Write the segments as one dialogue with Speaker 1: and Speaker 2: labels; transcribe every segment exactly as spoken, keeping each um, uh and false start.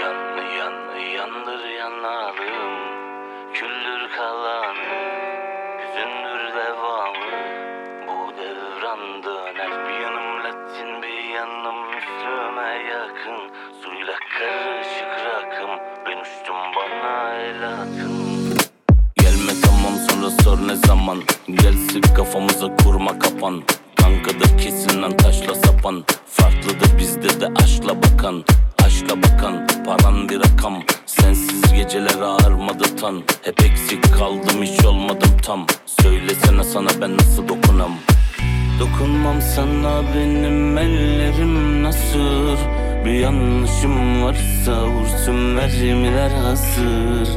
Speaker 1: Yan yan yandır yanalım, küldür kalanı, hüzündür devamı. Bu devran döner, bir yanım Latin bir yanım Müslüme yakın. Suyla karışık rakım, ben uçtum bana el atın. Gelme tamam sonra sor ne zaman, gel sık kafamıza kurma kapan. Kankadır kesin lan taşla sapan, farklıdır bizde de aşkla bakan. Aşka bakan, paran bir rakam. Sensiz geceler ağırmadı tan. Hep eksik kaldım, hiç olmadım tam. Söylesene sana ben nasıl dokunam. Dokunmam sana, benim ellerim nasır. Bir yanlışım varsa vursun mermiler hazır.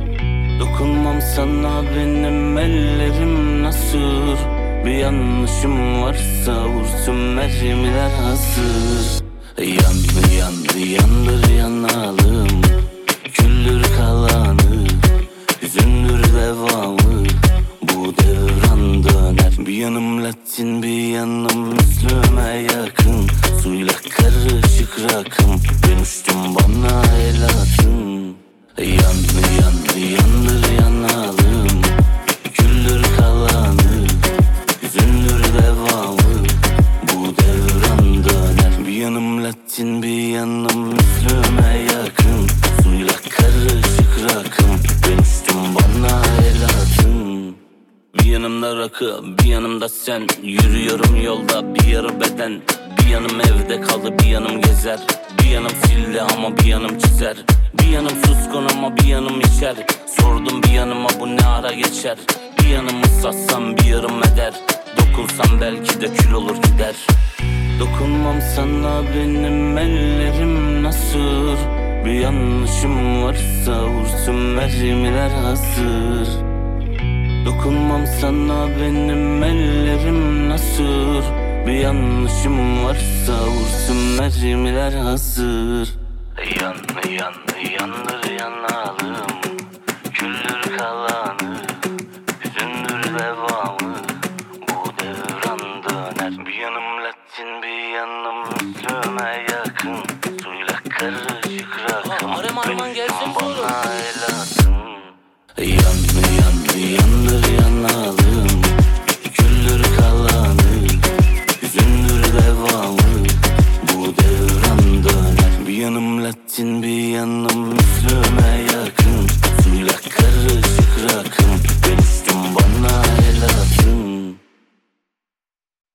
Speaker 1: Dokunmam sana, benim ellerim nasır. Bir yanlışım varsa vursun mermiler hazır. Yandı yandı yandır yanalım, küldür kalanı, hüzündür devamı. Bu devran döner, bir yanım Latin bir yanım Müslüme yakın. Suyla karışık rakım, ben uçtum bana el atın. Yandı yandı yandır yanalım, küldür kalanı, hüzündür devamı. Bu devran döner, bir yanım Latin bir yanım Müslüme yakın. Suyla karışık rakım, ben uçtum bana el atın. Bir yanımda rakı, bir yanımda sen. Yürüyorum yolda bir yarı beden. Bir yanım evde kaldı, bir yanım gezer. Bir yanım sildi ama bir yanım çizer. Bir yanım suskun ama bir yanım içer. Sordum bir yanıma bu ne ara geçer. Bir yanımı satsam bir yarım eder. Dokunsam belki de kül olur gider. Dokunmam sana, benim ellerim nasır. Bir yanlışım varsa vursun mermiler hazır. Dokunmam sana, benim ellerim nasır. Bir yanlışım varsa vursun mermiler hazır. Yandı yandı yandır yanalım, küldür kalanı, hüzündür devamı. Bu devran döner, bir yanım Latin bir yanım Müslüme yakın. Suyla karışık rakım, ben uçtum bana el atın. Yandı yandı yandır yanalım,